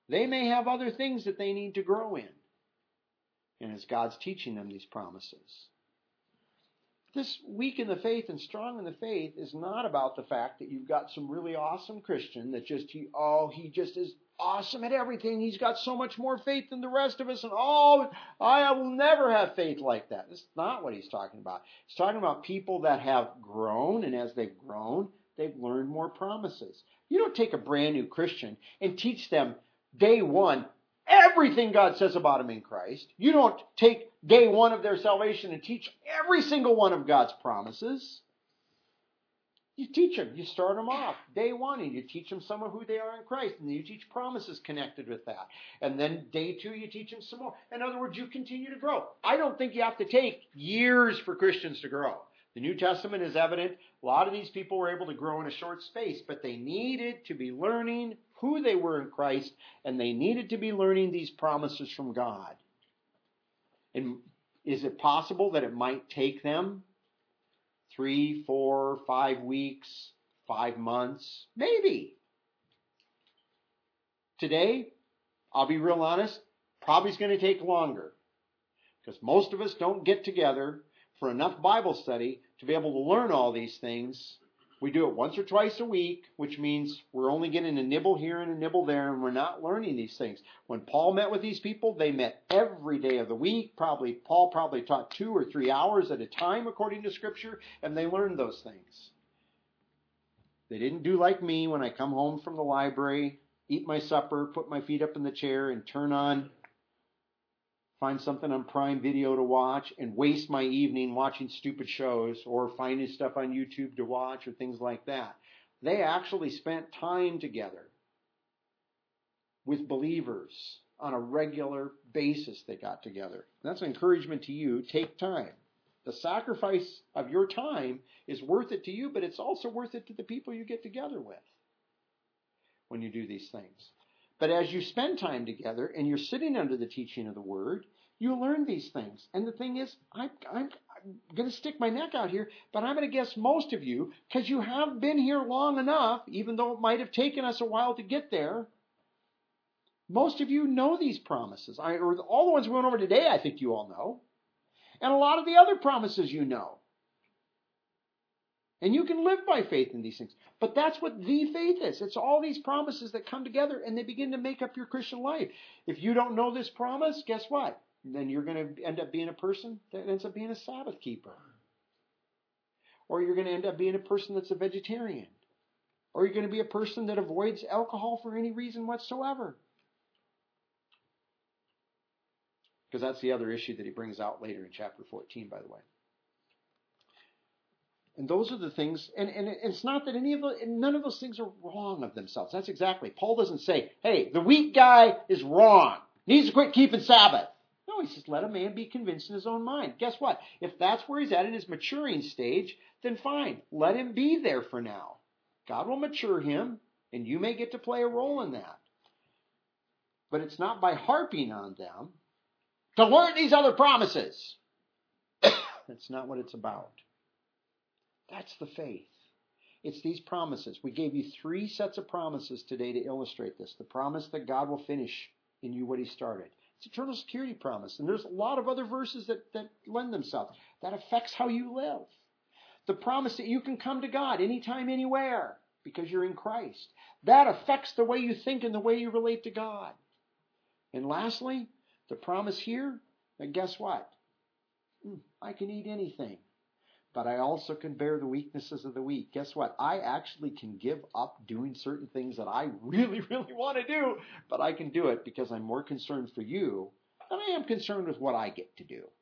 They may have other things that they need to grow in. And as God's teaching them these promises. This weak in the faith and strong in the faith is not about the fact that you've got some really awesome Christian that just, he, oh, he just is awesome at everything. He's got so much more faith than the rest of us. And oh, I will never have faith like that. That's not what he's talking about. He's talking about people that have grown. And as they've grown, they've learned more promises. You don't take a brand new Christian and teach them day one everything God says about them in Christ. You don't take day one of their salvation and teach every single one of God's promises. You teach them. You start them off day one and you teach them some of who they are in Christ. And then you teach promises connected with that. And then day two, you teach them some more. In other words, you continue to grow. I don't think you have to take years for Christians to grow. The New Testament is evident. A lot of these people were able to grow in a short space, but they needed to be learning who they were in Christ, and they needed to be learning these promises from God. And is it possible that it might take them three, four, five weeks, five months? Maybe. Today, I'll be real honest, probably it's going to take longer. Because most of us don't get together for enough Bible study to be able to learn all these things. We do it once or twice a week, which means we're only getting a nibble here and a nibble there, and we're not learning these things. When Paul met with these people, they met every day of the week. Probably Paul probably taught two or three hours at a time, according to Scripture, and they learned those things. They didn't do like me when I come home from the library, eat my supper, put my feet up in the chair, and turn on find something on Prime Video to watch and waste my evening watching stupid shows or finding stuff on YouTube to watch or things like that. They actually spent time together with believers on a regular basis. They got together. And that's an encouragement to you. Take time. The sacrifice of your time is worth it to you, but it's also worth it to the people you get together with when you do these things. But as you spend time together and you're sitting under the teaching of the Word, you learn these things. And the thing is, I'm, I'm, I'm going to stick my neck out here, but I'm going to guess most of you, because you have been here long enough, even though it might have taken us a while to get there, most of you know these promises. I, or all the ones we went over today, I think you all know. And a lot of the other promises you know. And you can live by faith in these things. But that's what the faith is. It's all these promises that come together and they begin to make up your Christian life. If you don't know this promise, guess what? Then you're going to end up being a person that ends up being a Sabbath keeper. Or you're going to end up being a person that's a vegetarian. Or you're going to be a person that avoids alcohol for any reason whatsoever. Because that's the other issue that he brings out later in chapter fourteen, by the way. And those are the things, and, and it's not that any of the, none of those things are wrong of themselves. That's exactly. Paul doesn't say, hey, the weak guy is wrong. Needs to quit keeping Sabbath. No, he says, let a man be convinced in his own mind. Guess what? If that's where he's at in his maturing stage, then fine. Let him be there for now. God will mature him, and you may get to play a role in that. But it's not by harping on them to learn these other promises. That's not what it's about. That's the faith. It's these promises. We gave you three sets of promises today to illustrate this. The promise that God will finish in you what he started. It's eternal security promise. And there's a lot of other verses that, that lend themselves. That affects how you live. The promise that you can come to God anytime, anywhere, because you're in Christ. That affects the way you think and the way you relate to God. And lastly, the promise here, that guess what? I can eat anything. But I also can bear the weaknesses of the weak. Guess what? I actually can give up doing certain things that I really, really want to do. But I can do it because I'm more concerned for you than I am concerned with what I get to do.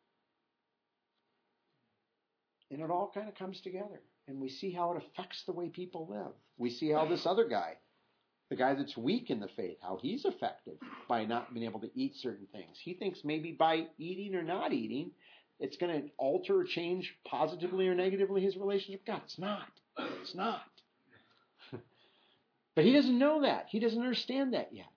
And it all kind of comes together. And we see how it affects the way people live. We see how this other guy, the guy that's weak in the faith, how he's affected by not being able to eat certain things. He thinks maybe by eating or not eating, it's going to alter or change positively or negatively his relationship with God. It's not. It's not. But he doesn't know that. He doesn't understand that yet.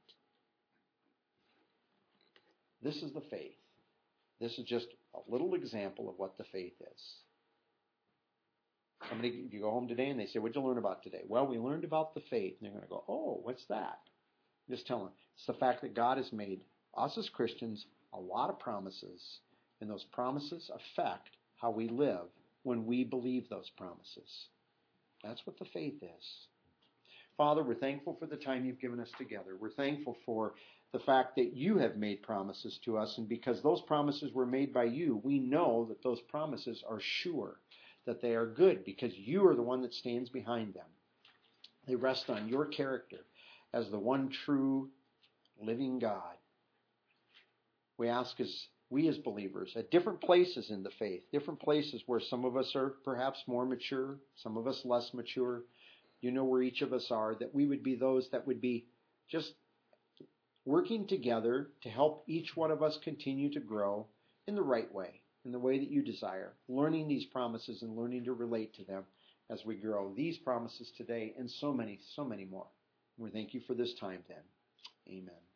This is the faith. This is just a little example of what the faith is. Somebody, if you go home today and they say, what'd you learn about today? Well, we learned about the faith. And they're going to go, oh, what's that? Just tell them. It's the fact that God has made us as Christians a lot of promises, and those promises affect how we live when we believe those promises. That's what the faith is. Father, we're thankful for the time you've given us together. We're thankful for the fact that you have made promises to us, and because those promises were made by you, we know that those promises are sure, that they are good, because you are the one that stands behind them. They rest on your character as the one true living God. We ask as we as believers at different places in the faith, different places where some of us are perhaps more mature, some of us less mature. You know where each of us are, that we would be those that would be just working together to help each one of us continue to grow in the right way, in the way that you desire, learning these promises and learning to relate to them as we grow. These promises today and so many, so many more. We thank you for this time then. Amen.